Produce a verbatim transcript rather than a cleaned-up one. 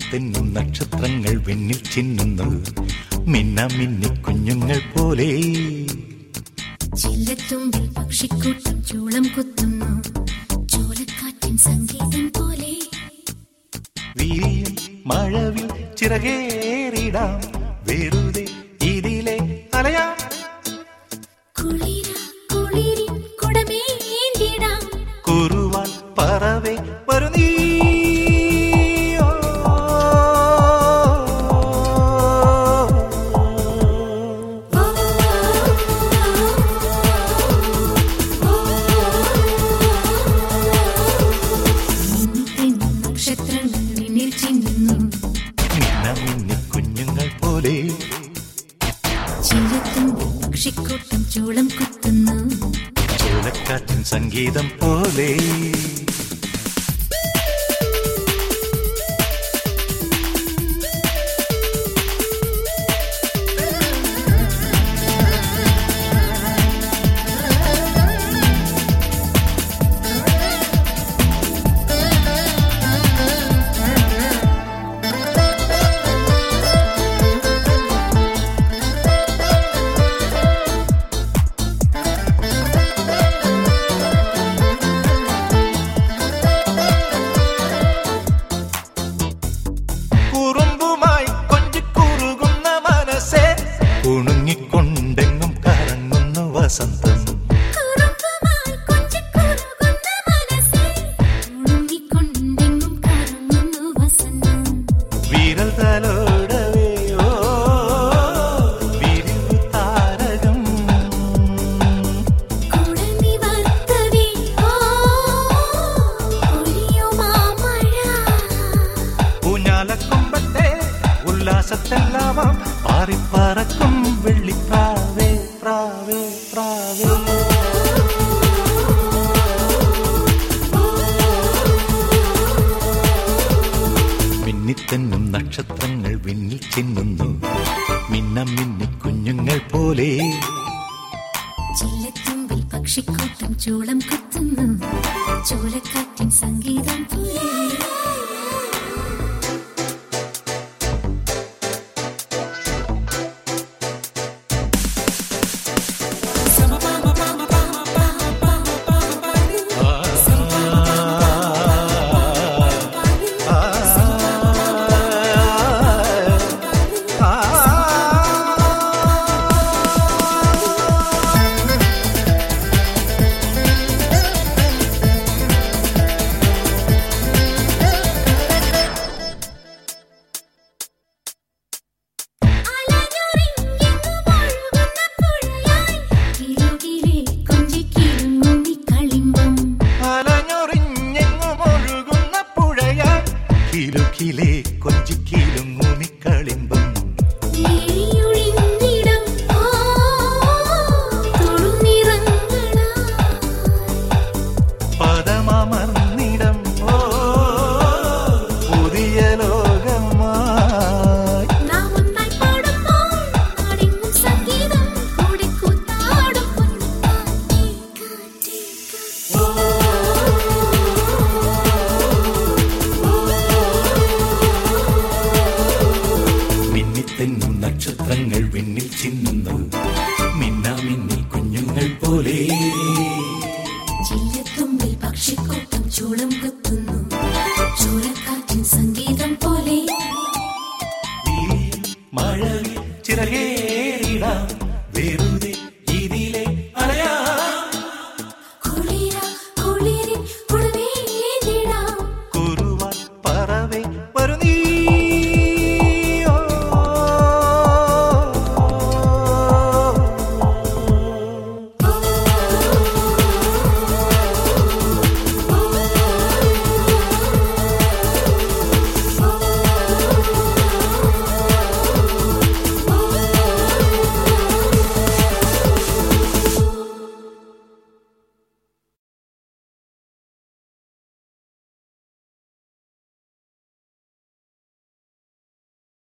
മിന്നിത്തെന്നും നക്ഷത്രങ്ങൾ വെണ്ണിൽ ചിന്നുന്നു, മിന്ന മിന്നി കുഞ്ഞുങ്ങൾ പോലെ. ചില്ലത്തുമ്പിൽ പക്ഷിക്കൂട്ടം ചൂളം കുത്തുന്നു, ചോലക്കാറ്റിൻ സംഗീതം പോലെ. വീരിയും മഴവിൽ ചിറകേറിടാം, വെറുതെ ഇതിലെ അലയാം. കുളിര കുളിരിൻ കുടമേന്തിടാം, കുറുവാൻ പറവേ വരു നീ. കുഞ്ഞുങ്ങൾ പോലെ. ചില്ലത്തുമ്പിൽ പക്ഷിക്കൂട്ടം ചൂളം കുത്തുന്നു, ചോലക്കാറ്റിൻ സംഗീതം പോലെ. ഉണങ്ങിക്കൊണ്ടെങ്ങും കറങ്ങുന്നു വസന്തം, വീരൽ തലോടവേ ഓ വിരിഞ്ഞു താരകം. ഊഞ്ഞാലക്കൊമ്പത്തെ ഉല്ലാസത്തെല്ലാമാം പാറിപ്പറക്കും വെള്ളിപ്രാവേ പ്രാവേ പ്രാവേ. മിന്നിത്തെന്നും നക്ഷത്രങ്ങൾ വിണ്ണിൽ ചിന്നുന്നു, മിന്ന മിന്നി കുഞ്ഞുങ്ങൾ പോലെ. ചില്ലത്തുമ്പിൽ പക്ഷിക്കൂട്ടം ചൂളം കുത്തുന്നു, ചോലക്കാറ്റിൻ സംഗീതം പോലെ. കിലുകിലേ കൊഞ്ചിക്കിലും മൂന്നിക്കളിമ്പം, പദമർന്നിടം ഓ പുതിയ ലോകമായി. മിന്നിത്തെന്നും നക്ഷത്രങ്ങൾ വെണ്ണിൽ ചിന്നുന്നു, മിന്ന മിന്നി കുഞ്ഞുങ്ങൾ പോലെ. ചില്ലത്തുമ്പിൽ പക്ഷിക്കൂട്ടം ചൂളം കുത്തുന്നു, ചോലക്കാറ്റിൻ സംഗീതം പോലെ. മഴവിൽ ചിറകേറിടാം, വെറുതെ